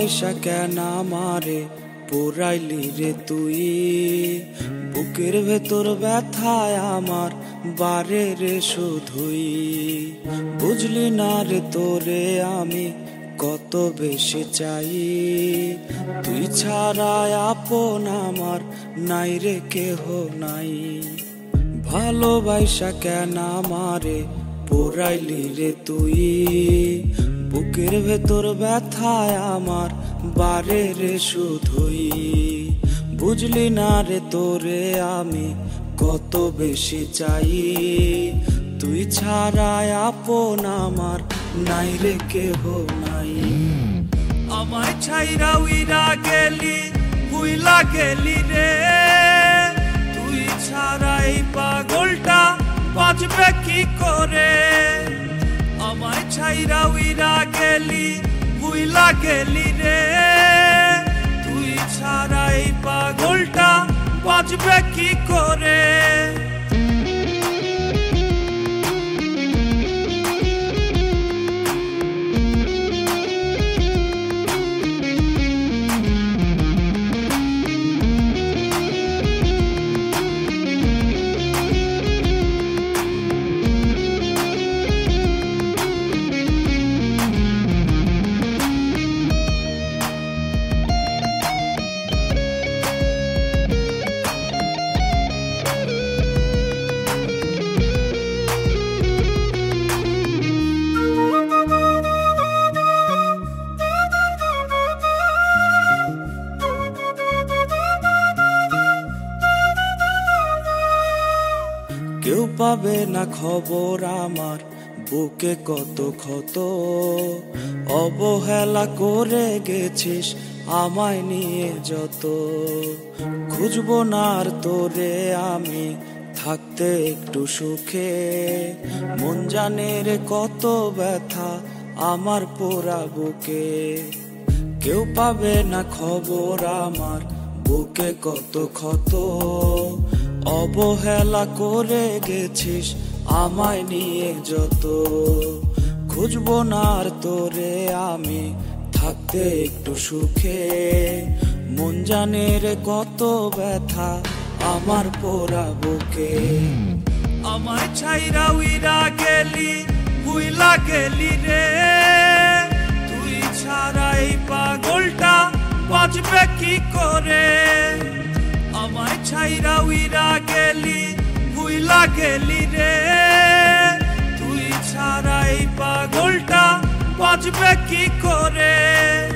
ভালোবাসা কেন আমারে পোড়াইলি রে তুই, বুকের ভেতর ব্যথায় আমার বারে রে শুধুই। বুঝলি না রে তোরে আমি কত বেশি চাই, তুই ছাড়া আপন আমার নাই রে কেহ নাই। ভালোবাসা কেন আমারে পোড়াইলি রে তুই, বুকের ভেতর ব্যথায় আমার বারে রে শুধুই। বুঝলি না রে তোরে আমি কত বেশি চাই, তুই ছাড়া আপন আমার নাই রে কেহ নাই। আমায় ছাইরা উইরা গেলি ভুইলা গেলি রে, তুই ছাড়া এই পাগলটা বাঁচবে কি করে। আমায় ছাইরা উইরা গেলি ভুইলা গেলি রে, তুই ছাড়া এই পাগলটা বাঁচবে কি করে। কেউ পাবে না খবর আমার বুকে কত ক্ষত, অবহেলা করে গেছিস আমায় নিয়ে যত। খুঁজবো না আর তোরে আমি থাকতে একটু সুখে, মন জানে রে কত ব্যথা আমার পোড়া বুকে। কেউ পাবে না খবর আমার বুকে কত ক্ষত, অবহেলা করে গেছিস আমায় নিয়ে যত। খুঁজবো না আর তোরে আমি থাকতে একটু সুখে, মন জানে রে কত ব্যথা আমার পোড়া বুকে। আমায় ছাইরা উইরা গেলি ভুইলা গেলি রে, তুই ছাড়া এই পাগলটা বাঁচবে কি করে। আমায় ছাইরা উইরা গেলি ভুইলা গেলি রে, তুই ছাড়া এই পাগলটা বাঁচবে কি করে।